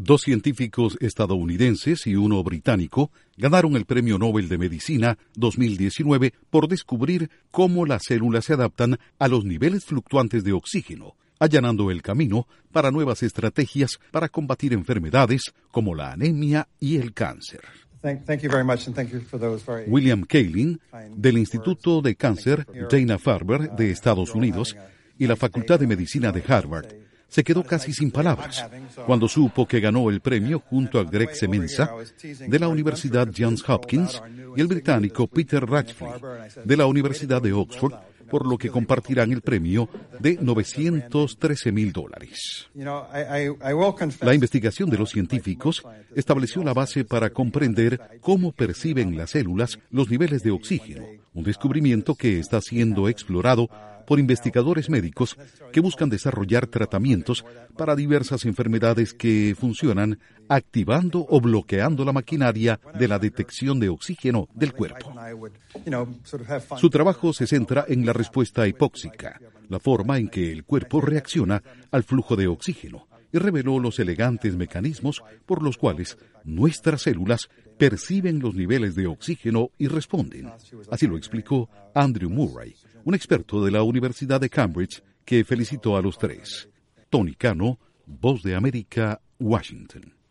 Dos científicos estadounidenses y uno británico ganaron el Premio Nobel de Medicina 2019 por descubrir cómo las células se adaptan a los niveles fluctuantes de oxígeno, allanando el camino para nuevas estrategias para combatir enfermedades como la anemia y el cáncer. William Kaelin, del Instituto de Cáncer Dana-Farber de Estados Unidos y la Facultad de Medicina de Harvard, se quedó casi sin palabras cuando supo que ganó el premio junto a Greg Semenza de la Universidad Johns Hopkins y el británico Peter Ratcliffe de la Universidad de Oxford, por lo que compartirán el premio de $913,000. La investigación de los científicos estableció la base para comprender cómo perciben las células los niveles de oxígeno, un descubrimiento que está siendo explorado por investigadores médicos que buscan desarrollar tratamientos para diversas enfermedades que funcionan activando o bloqueando la maquinaria de la detección de oxígeno del cuerpo. Su trabajo se centra en la respuesta hipóxica, la forma en que el cuerpo reacciona al flujo de oxígeno, y reveló los elegantes mecanismos por los cuales nuestras células perciben los niveles de oxígeno y responden. Así lo explicó Andrew Murray, un experto de la Universidad de Cambridge, que felicitó a los tres. Tony Cano, Voz de América, Washington.